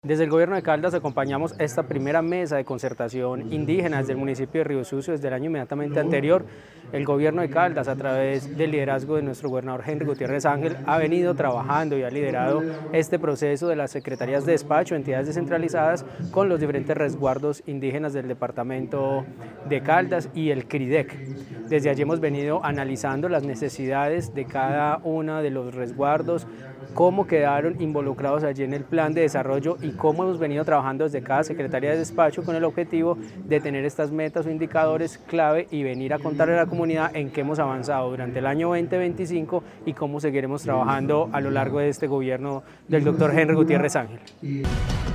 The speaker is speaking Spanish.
Desde el Gobierno de Caldas acompañamos esta primera mesa de concertación indígena desde el municipio de Río Sucio desde el año inmediatamente anterior. El Gobierno de Caldas, a través del liderazgo de nuestro gobernador Henry Gutiérrez Ángel, ha venido trabajando y ha liderado este proceso de las secretarías de despacho, entidades descentralizadas, con los diferentes resguardos indígenas del departamento de Caldas y el CRIDEC. Desde allí hemos venido analizando las necesidades de cada uno de los resguardos, cómo quedaron involucrados allí en el plan de desarrollo y cómo hemos venido trabajando desde cada secretaría de despacho con el objetivo de tener estas metas o indicadores clave y venir a contarle a la comunidad en qué hemos avanzado durante el año 2025 y cómo seguiremos trabajando a lo largo de este gobierno del doctor Henry Gutiérrez Ángel.